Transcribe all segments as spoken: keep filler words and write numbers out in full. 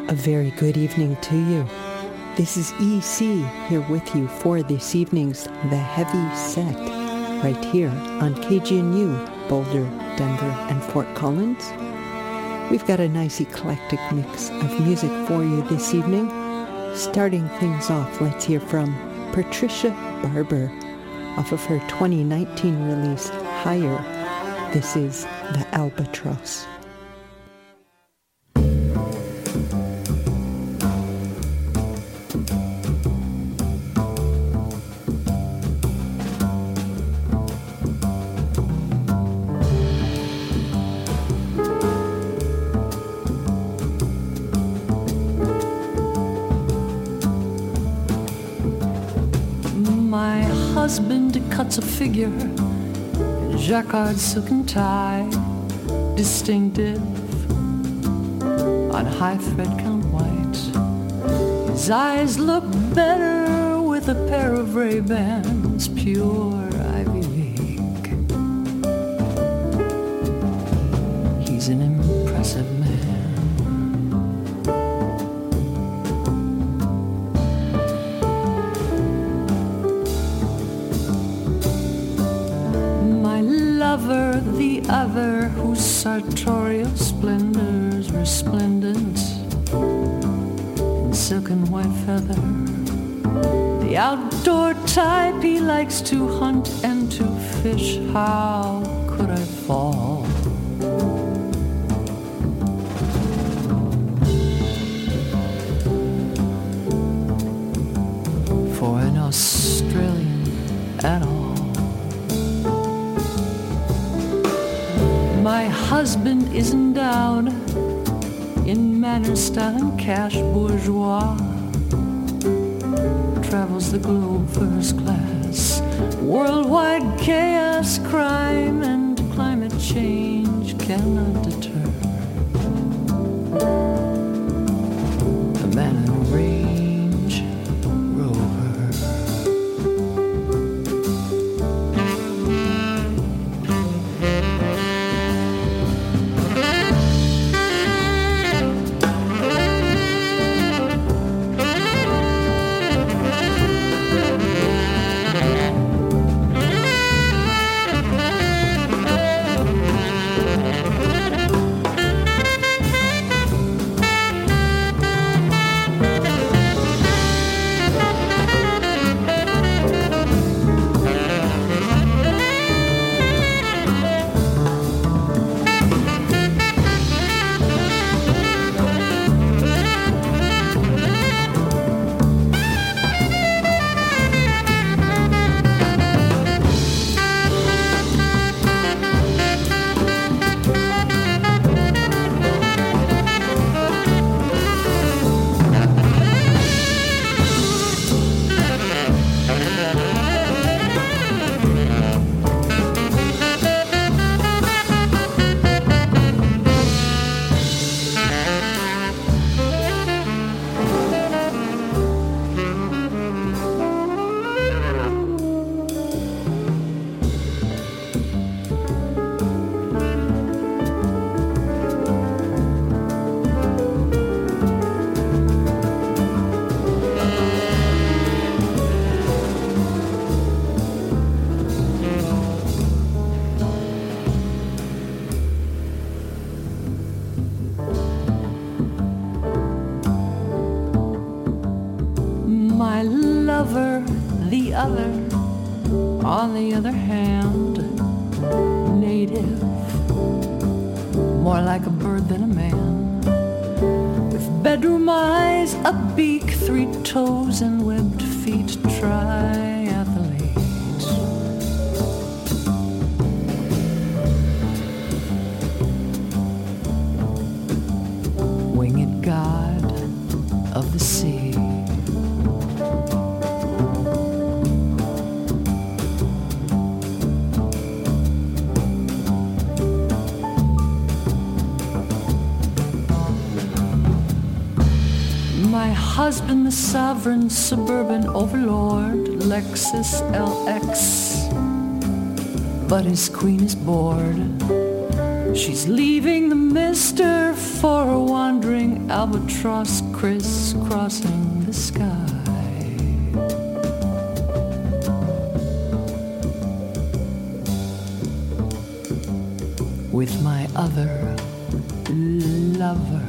A very good evening to you. This is E C here with you for this evening's The Heavy Set, right here on K G N U, Boulder, Denver, and Fort Collins. We've got a nice eclectic mix of music for you this evening. Starting things off, let's hear from Patricia Barber off of her twenty nineteen release, Higher. This is The Albatross. Husband cuts a figure in a jacquard silken tie, distinctive on high thread count white. His eyes look better with a pair of Ray-Bans, pure Ivy League. He's an impressive man. The other, whose sartorial splendors resplendent in silken white feather. The outdoor type, he likes to hunt and to fish. How could I fall? For an Australian at all. My husband is endowed in manner, style, and cash, bourgeois. Travels the globe first class. Worldwide chaos, crime, and climate change cannot deter a man in a Range Rover. The other, on the other hand, native, more like a bird than a man, with bedroom eyes, a beak, three toes, and webbed feet, triathlete. Winged god of the sea. My husband, the sovereign suburban overlord, Lexus L X, but his queen is bored. She's leaving the mister for a wandering albatross crisscrossing the sky. With my other lover.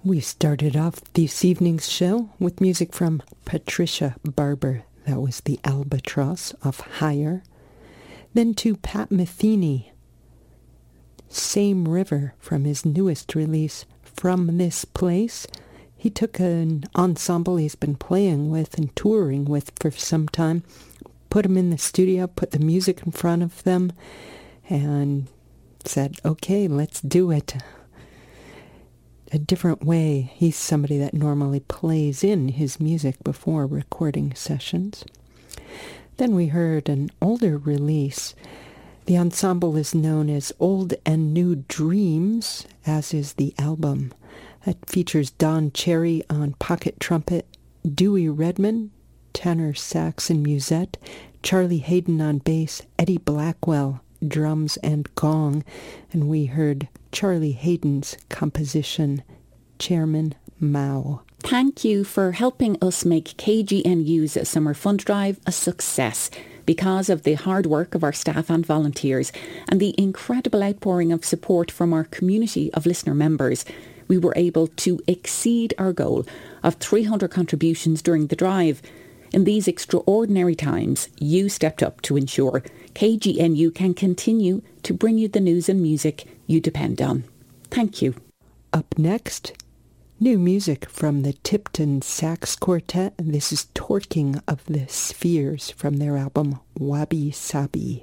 We started off this evening's show with music from Patricia Barber. That was the Albatross of Higher. Then to Pat Metheny, Same River, from his newest release, From This Place. He took an ensemble he's been playing with and touring with for some time, put them in the studio, put the music in front of them, and said, okay, let's do it. A different way. He's somebody that normally plays in his music before recording sessions. Then we heard an older release. The ensemble is known as Old and New Dreams, as is the album. It features Don Cherry on pocket trumpet, Dewey Redman, tenor sax and musette, Charlie Hayden on bass, Eddie Blackwell, drums and gong, and we heard Charlie Hayden's composition, Chairman Mao. Thank you for helping us make K G N U's Summer Fund Drive a success. Because of the hard work of our staff and volunteers and the incredible outpouring of support from our community of listener members, we were able to exceed our goal of three hundred contributions during the drive. In these extraordinary times, you stepped up to ensure K G N U can continue to bring you the news and music you depend on. Thank you. Up next, new music from the Tipton Sax Quartet. This is Torquing of the Spheres from their album Wabi Sabi.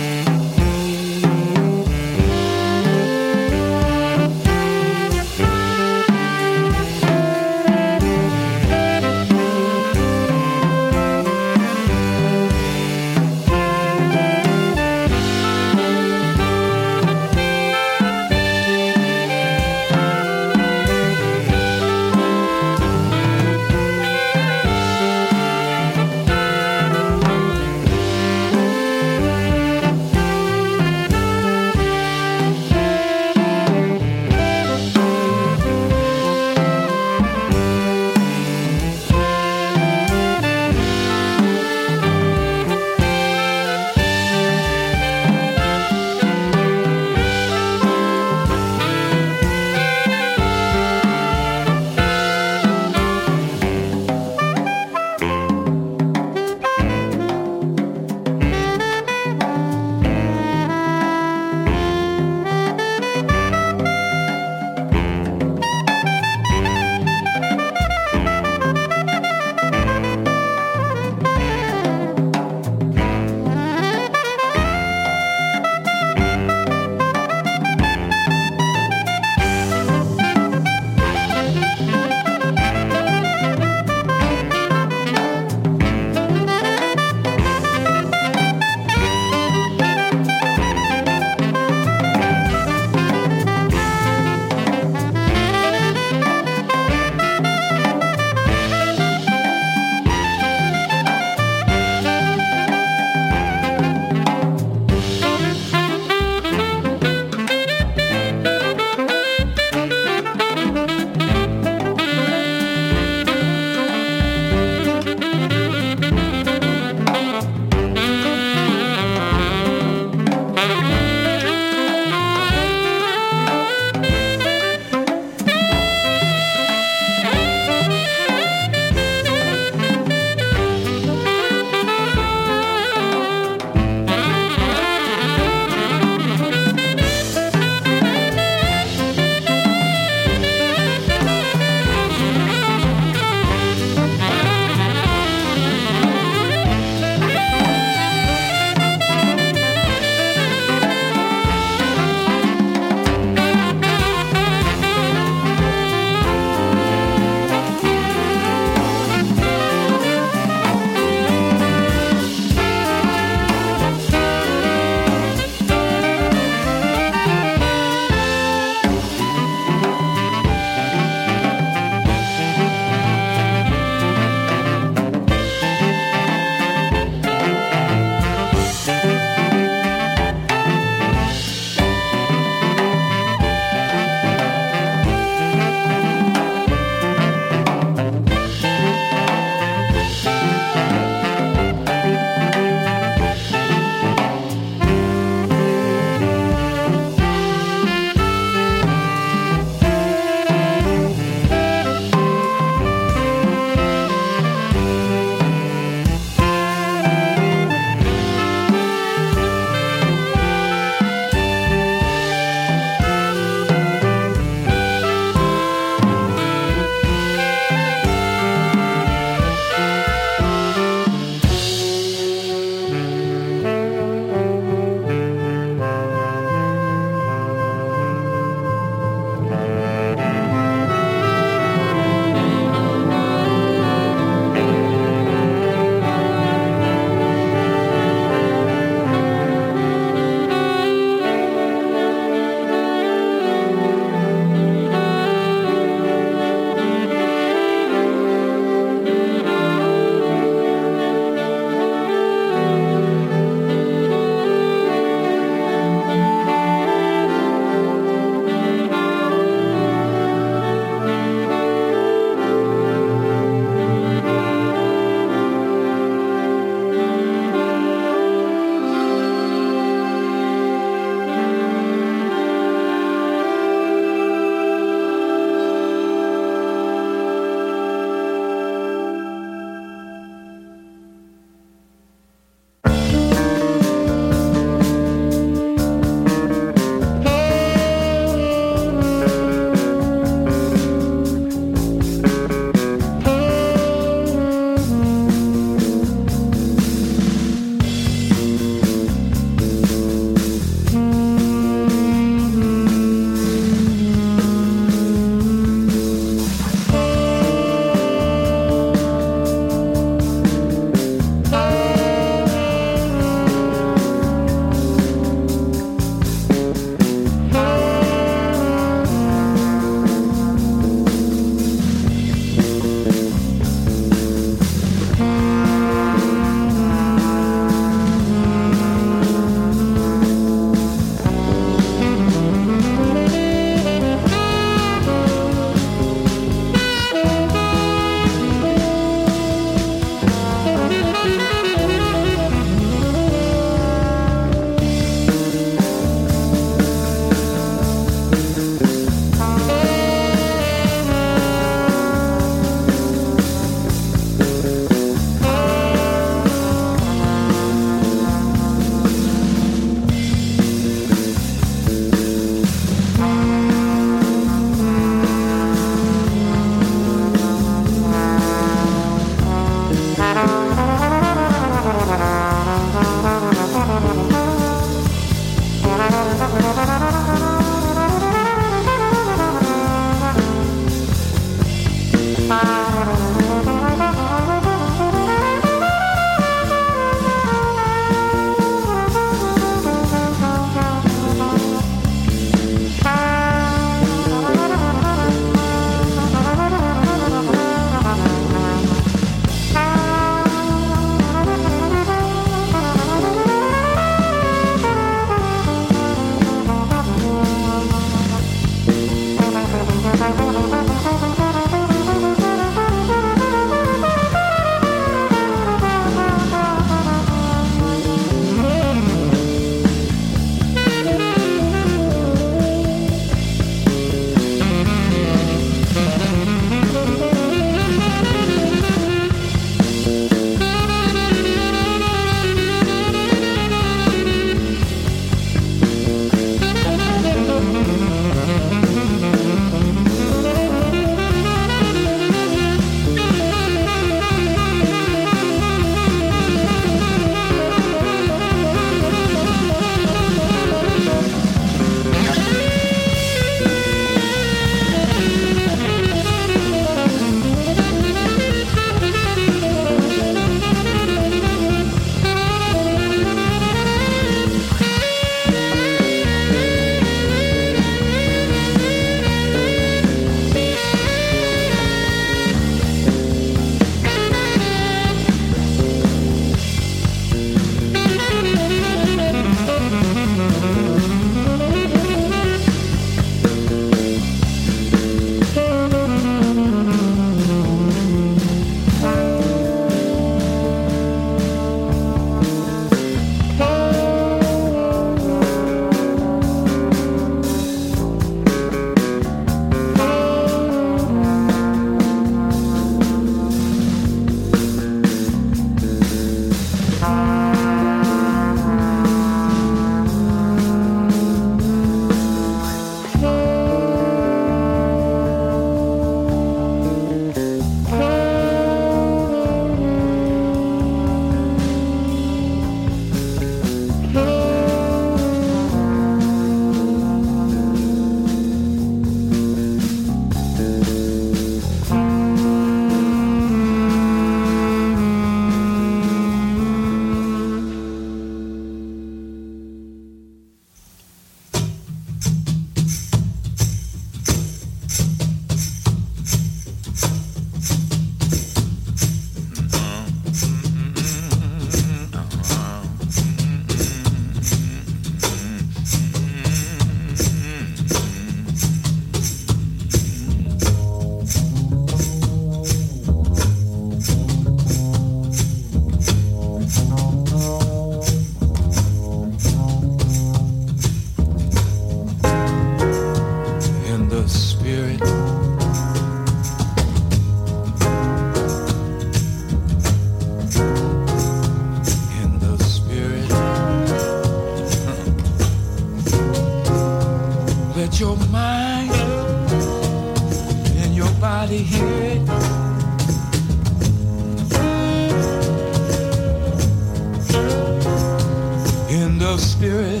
spirit,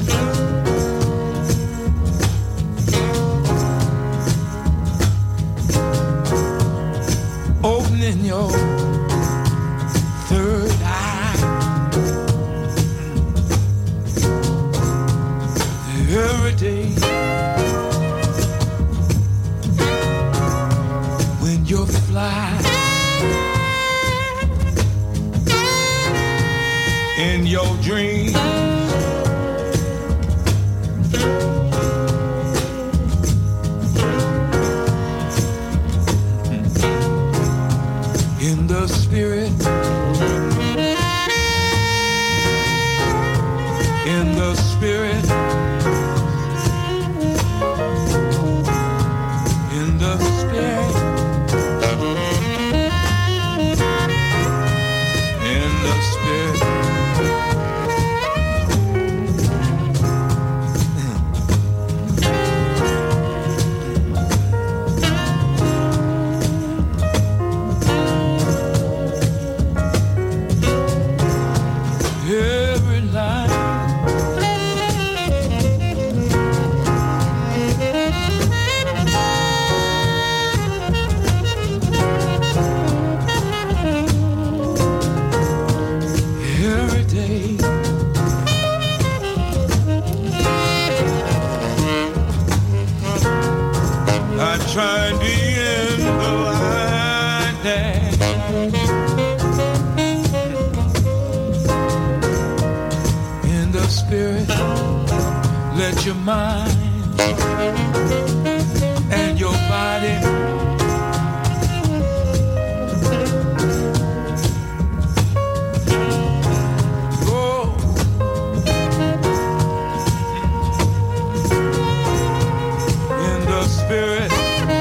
opening your third eye, every day when you're flying in your dreams, in the spirit, in the spirit, in the spirit, in the spirit. Try and be in the light there. In the spirit, let your mind and your body go. In the spirit,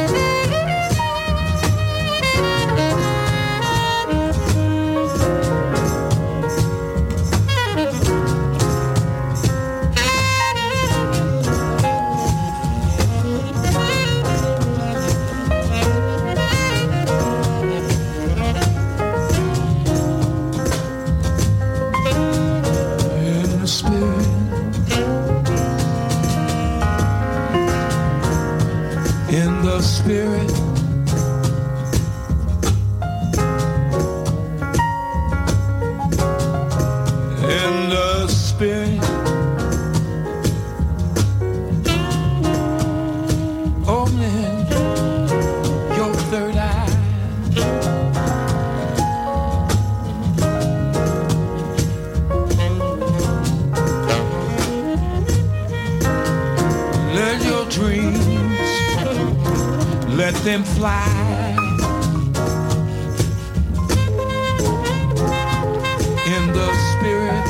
in the spirit, in the spirit, opening your third eye, let your dreams, let them fly. In the spirit,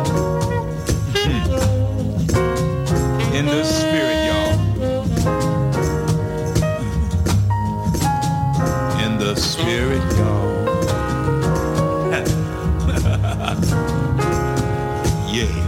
in the spirit, y'all. In the spirit, y'all. Yeah.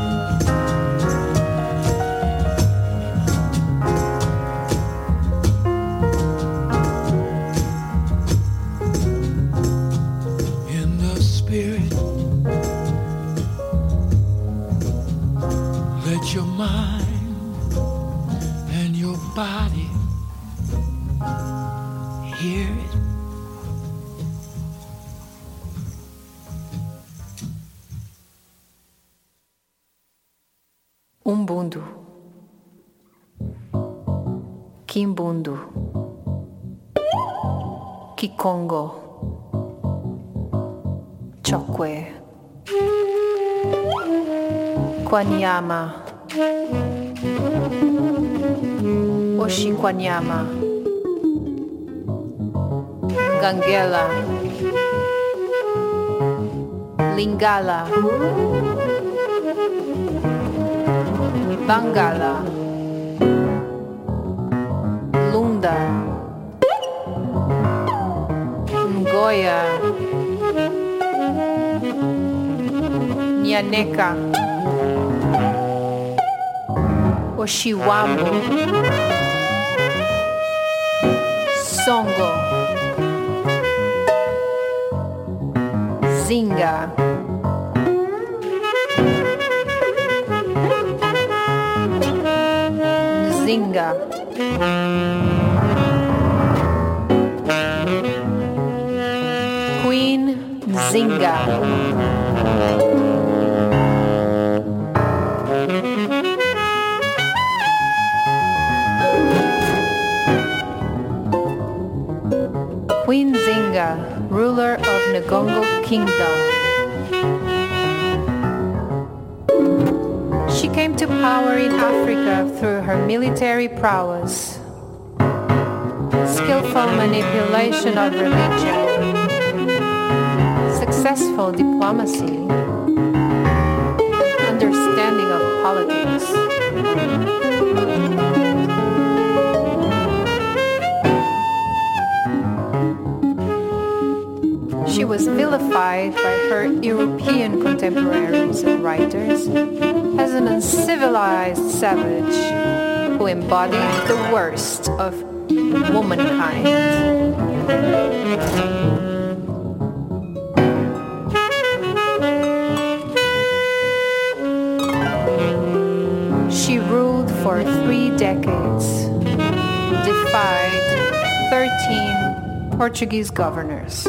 Let your mind and your body hear it. Umbundo, Kimbundo, Kikongo, Chokwe, Kwanyama, Oshikwanyama, Gangela, Lingala, Bangala, Lunda, Ngoya, Nyaneka, Oshiwambo, Songo, Zinga, Zinga. Queen Zinga. Queen Zinga, ruler of Ngongo Kingdom. She came to power in Africa through her military prowess, skillful manipulation of religion, successful diplomacy, understanding of politics. She was vilified by her European contemporaries and writers as an uncivilized savage who embodied the worst of womankind. She ruled for three decades, defied thirteen Portuguese governors.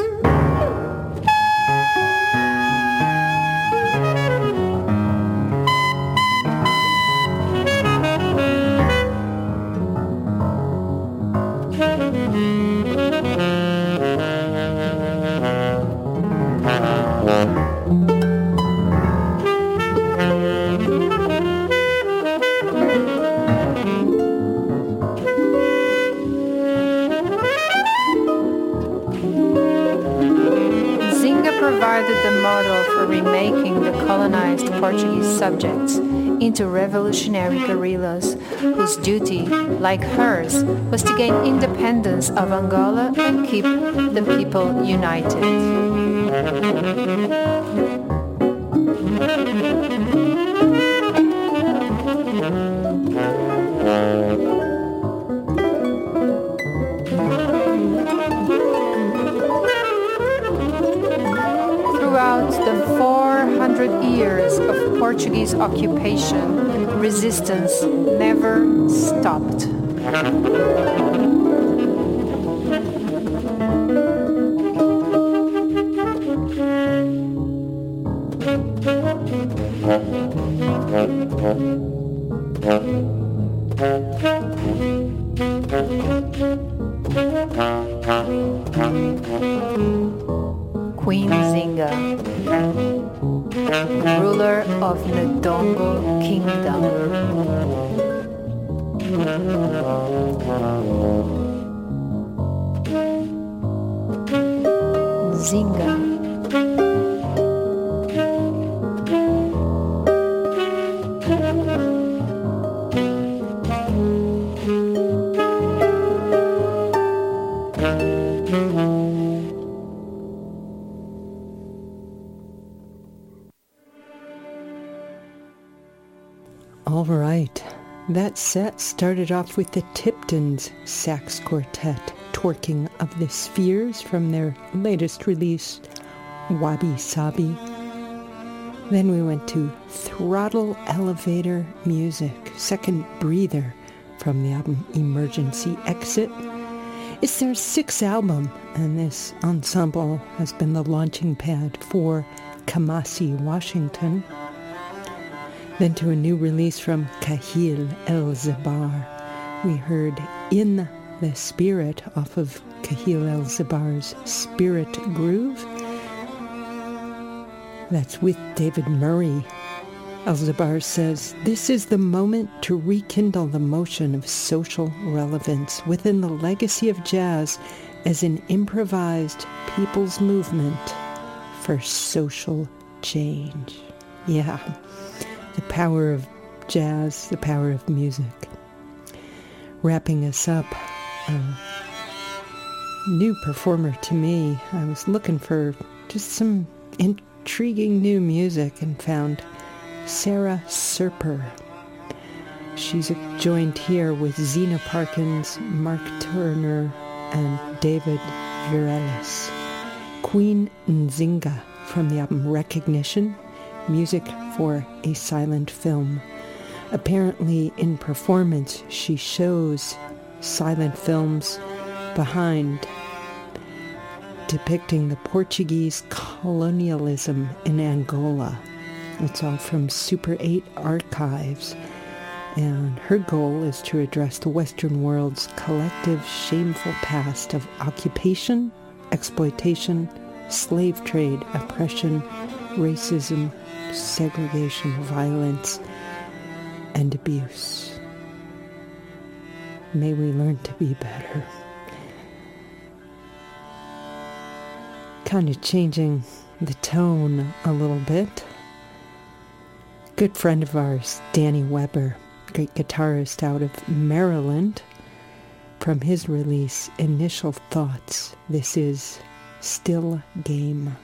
Provided the model for remaking the colonized Portuguese subjects into revolutionary guerrillas whose duty, like hers, was to gain independence of Angola and keep the people united. Throughout the four hundred years of Portuguese occupation, resistance never stopped. Queen Zinga, ruler of Ndongo Kingdom. Zinga. All right, that set started off with the Tiptons Sax Quartet, Twerking of the Spheres from their latest release, Wabi Sabi. Then we went to Throttle Elevator Music, Second Breather from the album Emergency Exit. It's their sixth album, and this ensemble has been the launching pad for Kamasi Washington. Then to a new release from Kahil El-Zabar. We heard In the Spirit off of Kahil El-Zabar's Spirit Groove. That's with David Murray. El-Zabar says, "This is the moment to rekindle the motion of social relevance within the legacy of jazz as an improvised people's movement for social change." Yeah. The power of jazz, the power of music. Wrapping us up, a new performer to me. I was looking for just some intriguing new music and found Sarah Serper. She's joined here with Zena Parkins, Mark Turner, and David Virelis. Queen Nzinga from the album Recognition, music for a silent film. Apparently, in performance, she shows silent films behind depicting the Portuguese colonialism in Angola. It's all from Super eight Archives. And her goal is to address the Western world's collective shameful past of occupation, exploitation, slave trade, oppression, racism, segregation, violence, and abuse. May we learn to be better. Kind of changing the tone a little bit. Good friend of ours, Danny Weber, great guitarist out of Maryland, from his release, Initial Thoughts. This is Still Game.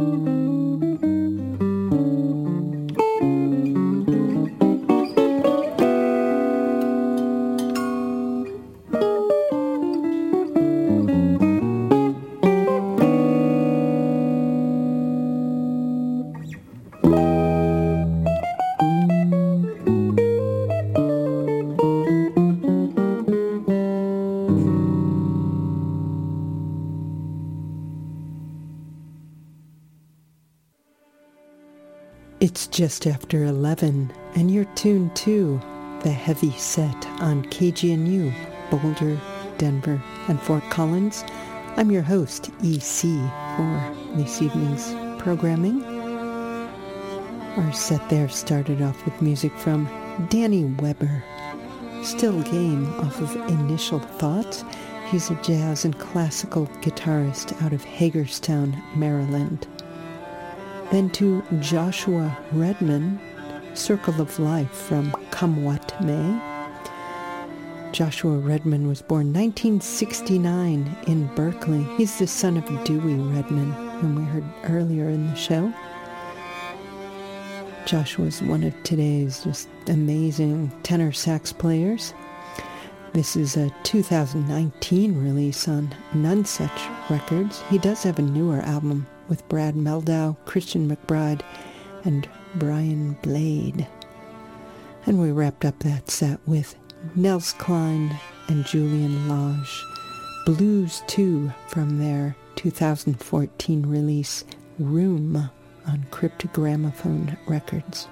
It's just after eleven, and you're tuned to The Heavy Set on K G N U, Boulder, Denver, and Fort Collins. I'm your host, E C, for this evening's programming. Our set there started off with music from Danny Weber, Still Game off of Initial Thoughts. He's a jazz and classical guitarist out of Hagerstown, Maryland. Then to Joshua Redman, Circle of Life from Come What May. Joshua Redman was born nineteen sixty-nine in Berkeley. He's the son of Dewey Redman, whom we heard earlier in the show. Joshua is one of today's just amazing tenor sax players. This is a two thousand nineteen release on None Such Records. He does have a newer album with Brad Meldau, Christian McBride, and Brian Blade. And we wrapped up that set with Nels Cline and Julian Lage, Blues two from their two thousand fourteen release Room on Cryptogramophone Records.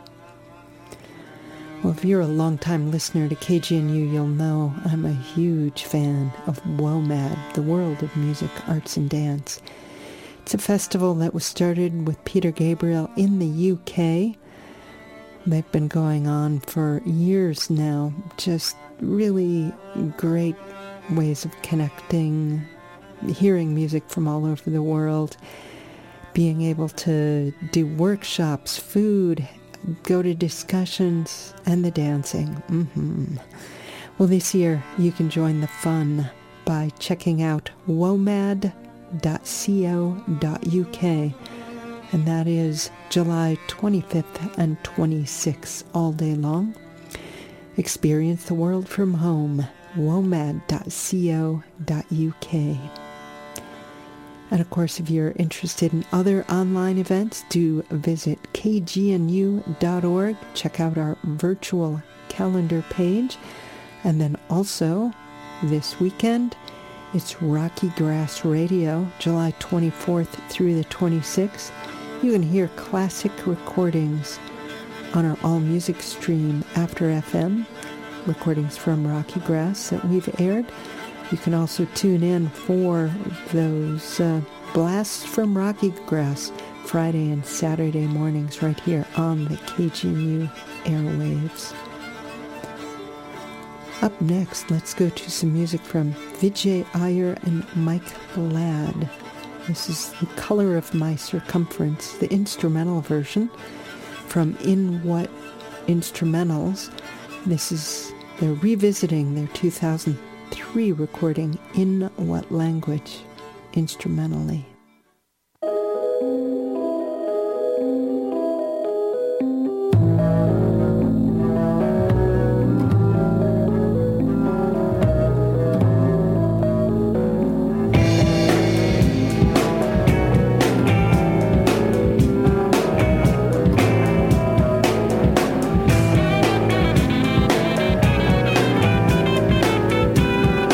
Well, if you're a long-time listener to K G N U, you'll know I'm a huge fan of WOMAD, the World of Music, Arts and Dance. It's a festival that was started with Peter Gabriel in the U K. They've been going on for years now. Just really great ways of connecting, hearing music from all over the world, being able to do workshops, food, go to discussions, and the dancing. Mm-hmm. Well, this year you can join the fun by checking out womad dot co dot u k, and that is July twenty-fifth and twenty-sixth all day long. Experience the world from home, womad dot co dot u k. And of course, if you're interested in other online events, do visit k g n u dot org. Check out our virtual calendar page. And then also, this weekend, it's Rocky Grass Radio, July twenty-fourth through the twenty-sixth. You can hear classic recordings on our All Music stream after F M, recordings from Rocky Grass that we've aired. You can also tune in for those uh, blasts from Rocky Grass Friday and Saturday mornings right here on the K G N U airwaves. Up next, let's go to some music from Vijay Iyer and Mike Ladd. This is The Color of My Circumference, the instrumental version from In What Instrumentals. This is, they're revisiting their two thousand three recording In What Language, instrumentally.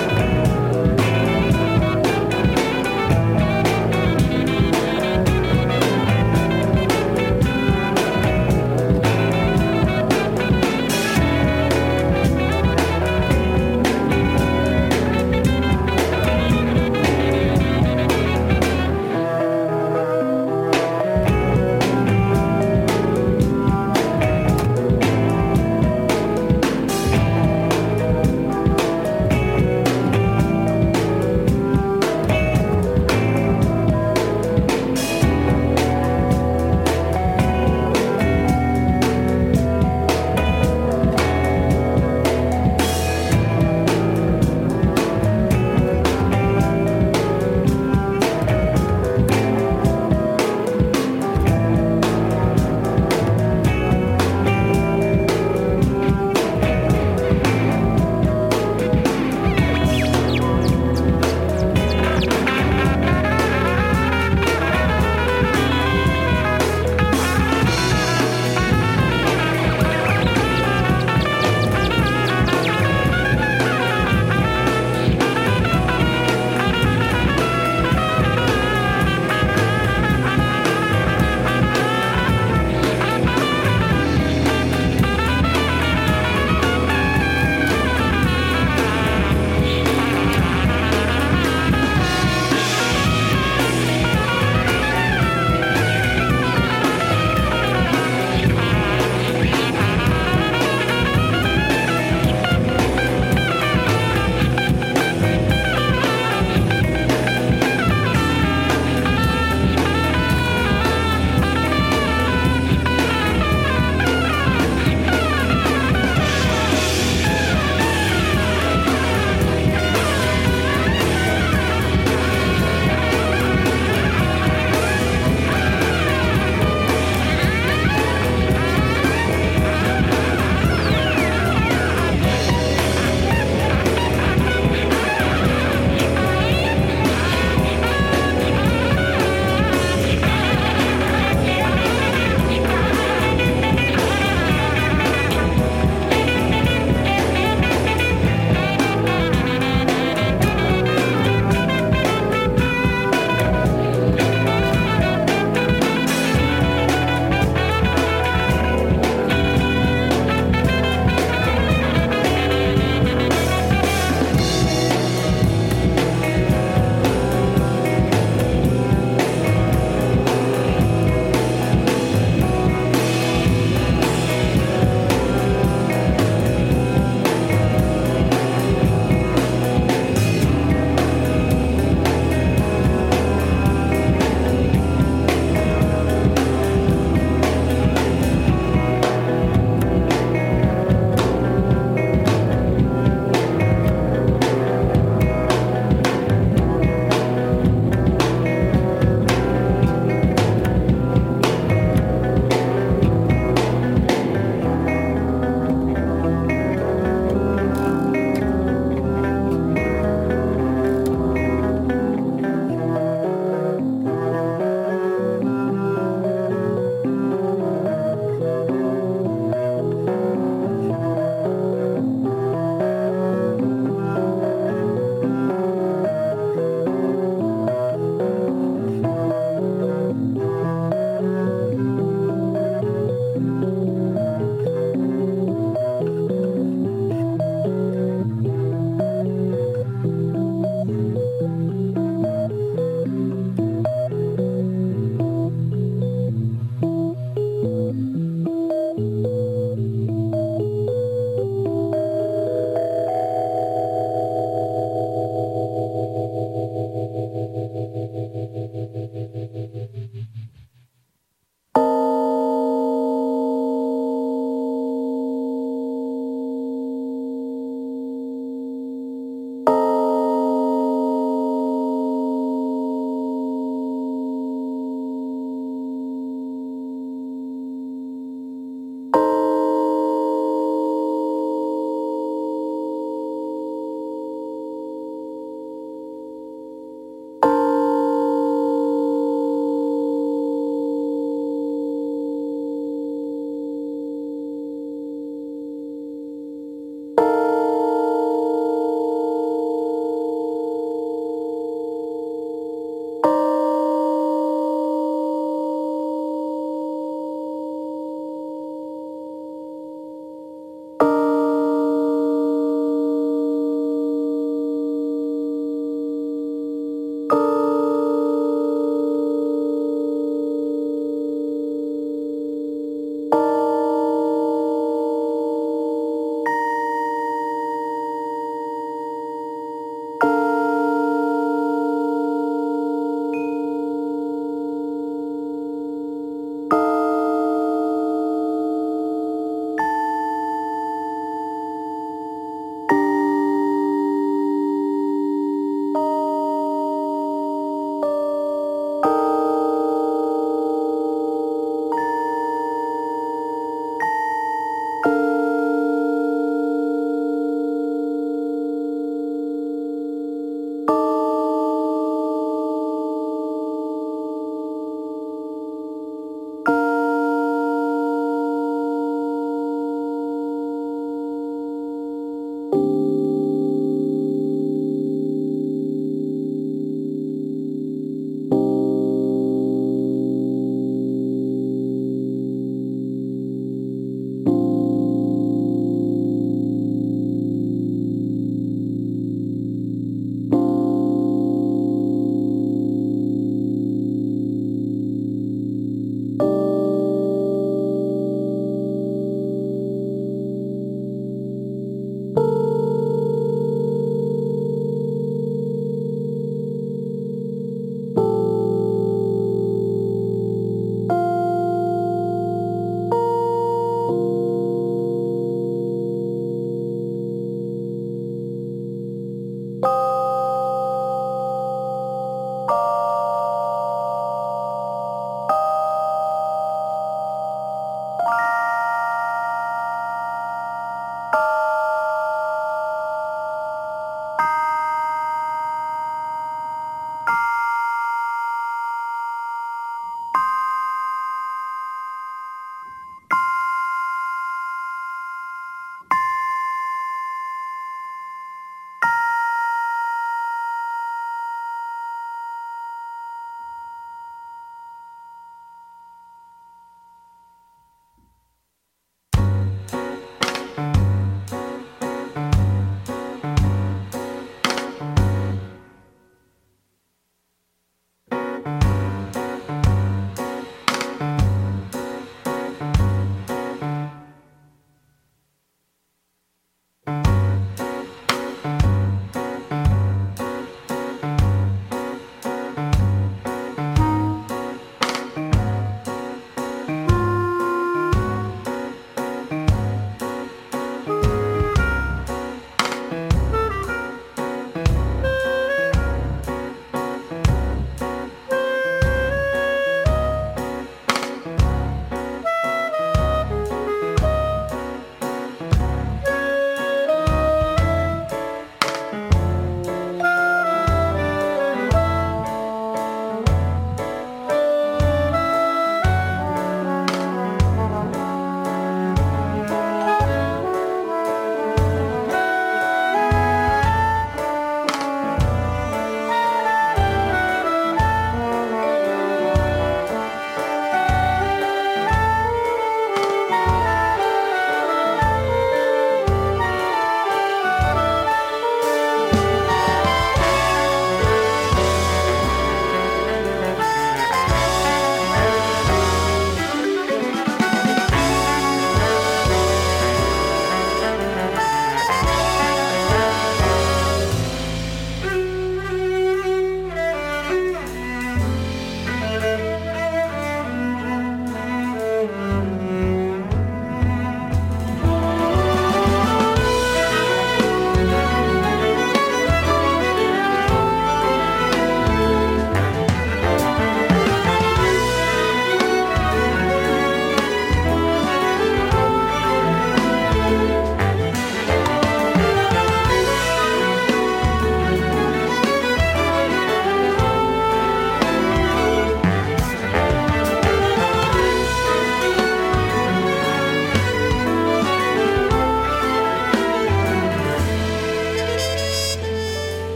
Thank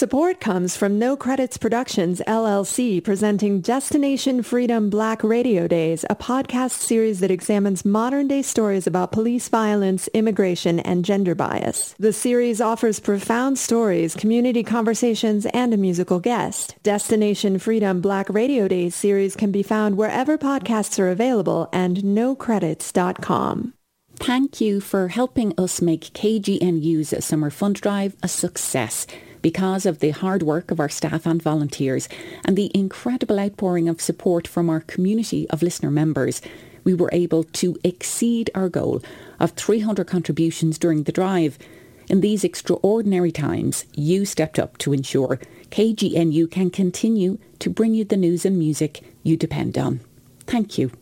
Support comes from No Credits Productions, L L C, presenting Destination Freedom Black Radio Days, a podcast series that examines modern-day stories about police violence, immigration, and gender bias. The series offers profound stories, community conversations, and a musical guest. Destination Freedom Black Radio Days series can be found wherever podcasts are available and no credits dot com. Thank you for helping us make K G N U's Summer Fund Drive a success. Because of the hard work of our staff and volunteers and the incredible outpouring of support from our community of listener members, we were able to exceed our goal of three hundred contributions during the drive. In these extraordinary times, you stepped up to ensure K G N U can continue to bring you the news and music you depend on. Thank you.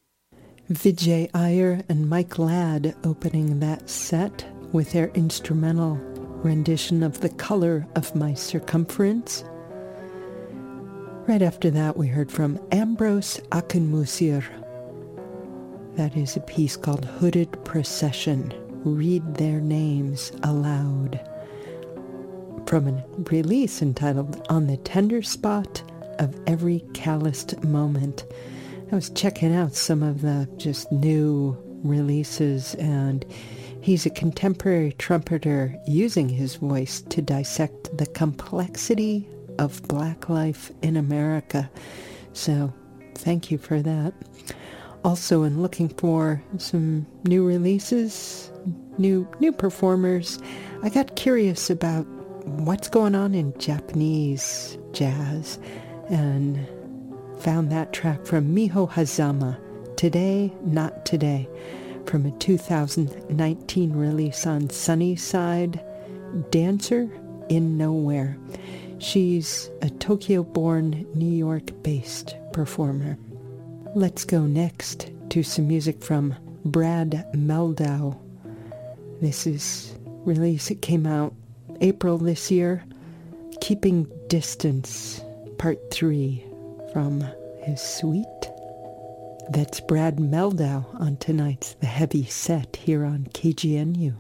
Vijay Iyer and Mike Ladd opening that set with their instrumental rendition of The Color of My Circumference. Right after that, we heard from Ambrose Akinmusir. That is a piece called Hooded Procession. Read Their Names Aloud. From a release entitled On the Tender Spot of Every Calloused Moment. I was checking out some of the just new releases, and he's a contemporary trumpeter using his voice to dissect the complexity of Black life in America. So thank you for that. Also, in looking for some new releases, new new performers, I got curious about what's going on in Japanese jazz and found that track from Miho Hazama, Today, Not Today, from a two thousand nineteen release on Sunnyside, Dancer in Nowhere. She's a Tokyo-born, New York-based performer. Let's go next to some music from Brad Meldau. This is release, it came out April this year, Keeping Distance, Part three, from his suite. That's Brad Meldau on tonight's The Heavy Set here on K G N U.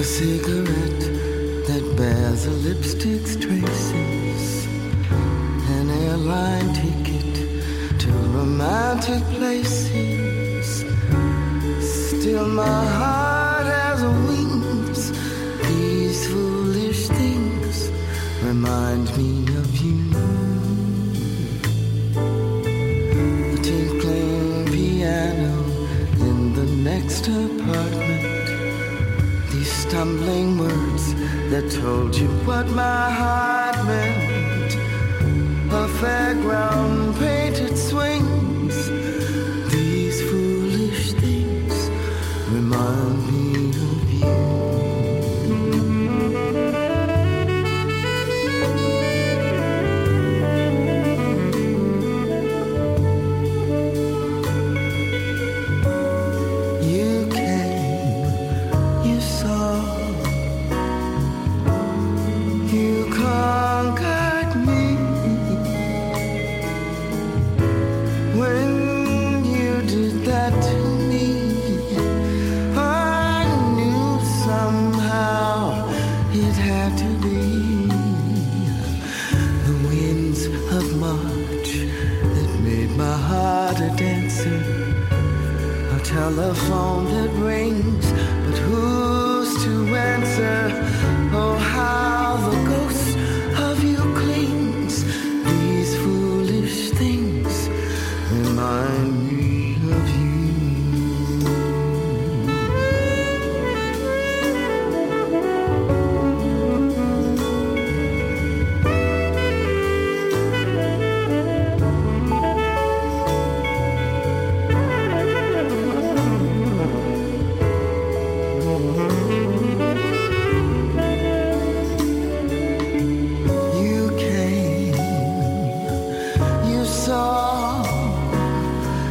A cigarette that bears a lipstick's traces, an airline ticket to romantic places. Still my heart has wings. These foolish things remind me of you. The tinkling piano in the next apartment, these stumbling words that told you what my heart meant. A fairground painted swings. These foolish things remind me of you. You came, you saw, you conquered me. When you did that to me, I knew somehow it had to be. The winds of March that made my heart a dancer, a telephone that rings, but who's to answer? Oh, how the ghost of you clings. These foolish things remind me of you. You came, you saw,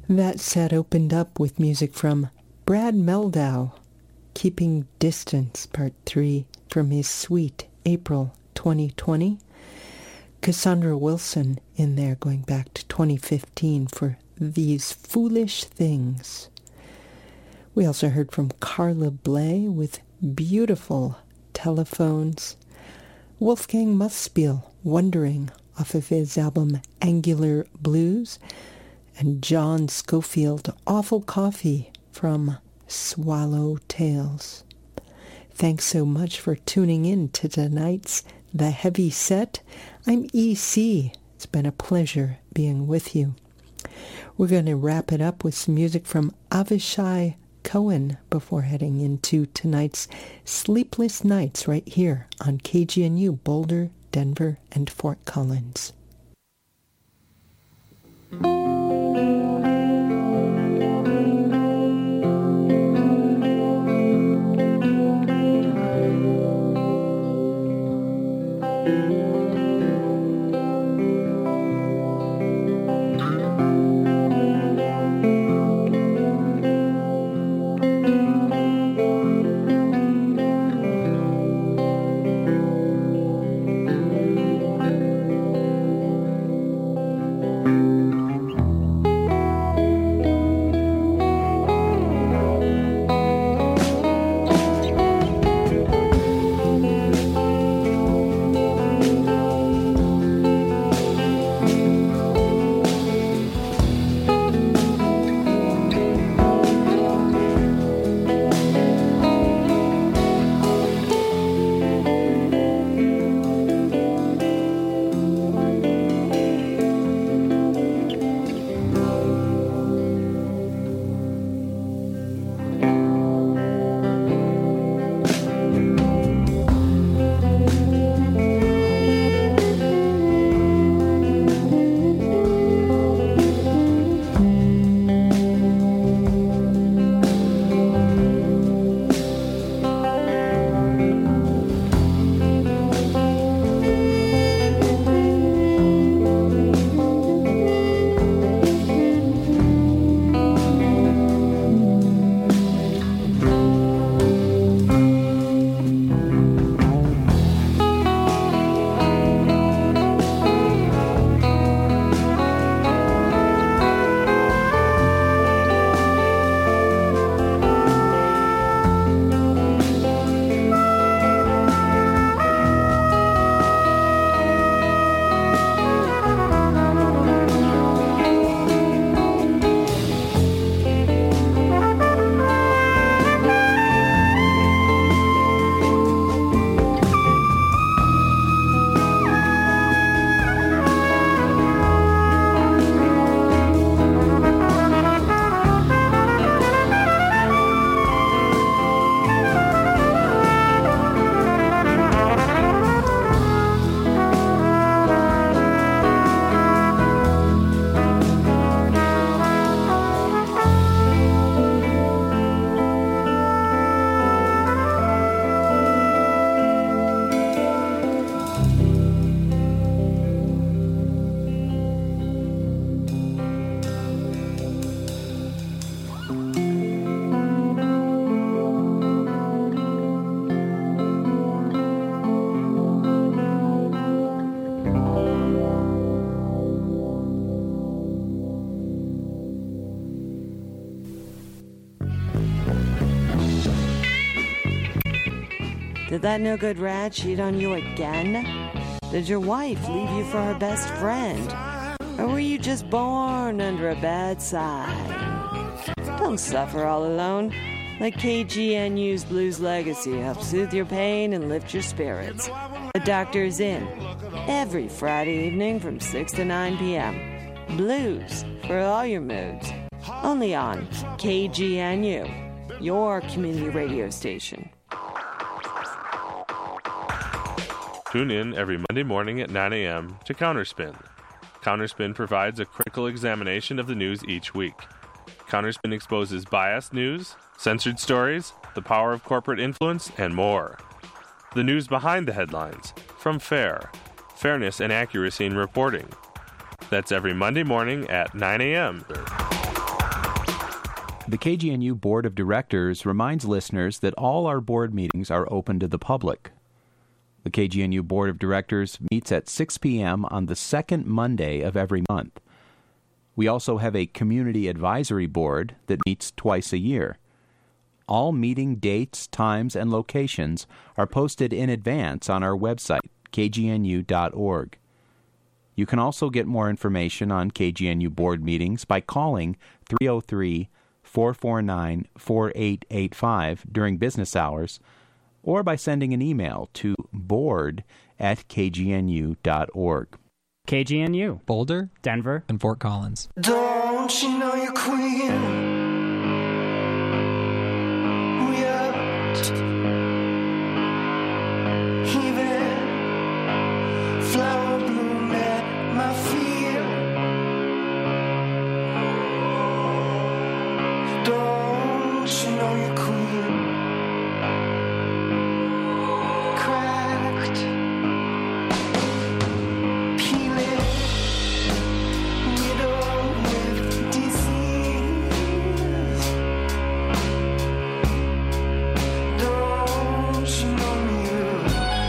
That set opened up with music from Brad Mehldau, Keeping Distance, Part three, from his suite, April twenty twenty. Cassandra Wilson in there, going back to twenty fifteen for These Foolish Things. We also heard from Carla Bley with Beautiful Telephones. Wolfgang Muspiel, Wondering, off of his album Angular Blues. And John Schofield, Awful Coffee, from Swallow Tales. Thanks so much for tuning in to tonight's The Heavy Set. I'm E C. It's been a pleasure being with you. We're going to wrap it up with some music from Avishai Cohen before heading into tonight's Sleepless Nights right here on K G N U, Boulder, Denver, and Fort Collins. Did that no-good rat cheat on you again? Did your wife leave you for her best friend? Or were you just born under a bad sign? Don't suffer all alone. Let K G N U's Blues Legacy help soothe your pain and lift your spirits. The Doctor is in every Friday evening from six to nine p.m. Blues for all your moods. Only on K G N U, your community radio station. Tune in every Monday morning at nine a.m. to Counterspin. Counterspin provides a critical examination of the news each week. Counterspin exposes biased news, censored stories, the power of corporate influence, and more. The news behind the headlines, from FAIR, fairness and accuracy in reporting. That's every Monday morning at nine a.m. The K G N U Board of Directors reminds listeners that all our board meetings are open to the public. The K G N U Board of Directors meets at six p.m. on the second Monday of every month. We also have a Community Advisory Board that meets twice a year. All meeting dates, times, and locations are posted in advance on our website, k g n u dot org. You can also get more information on K G N U board meetings by calling three oh three, four four nine, four eight eight five during business hours, or by sending an email to board at k g n u dot org. K G N U, Boulder, Denver, and Fort Collins. Don't you know you're queen? We are even flower bloom at my feet. Don't you know you're queen? Cracked, peeling, widow with disease. Don't you know you?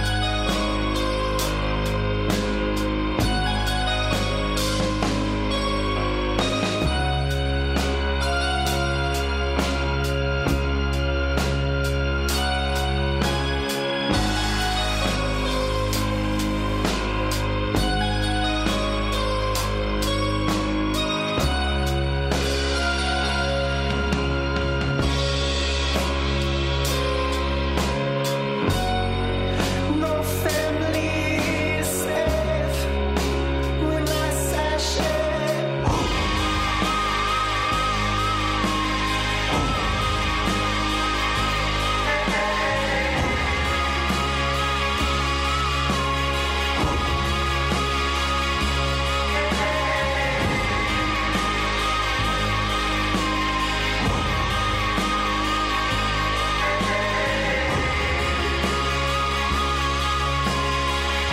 No family safe when I sashay.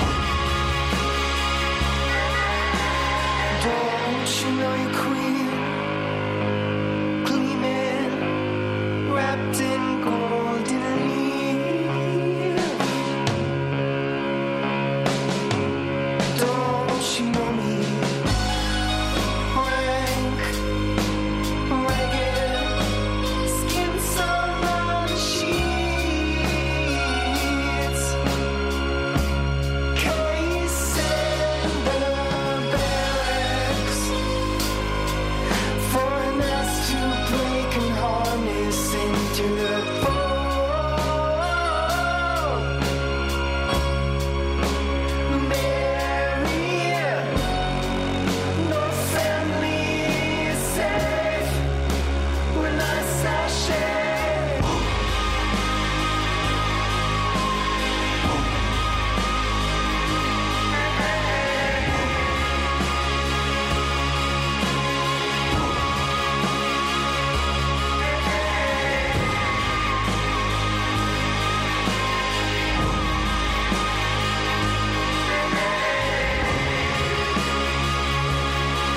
Don't you know you're queen?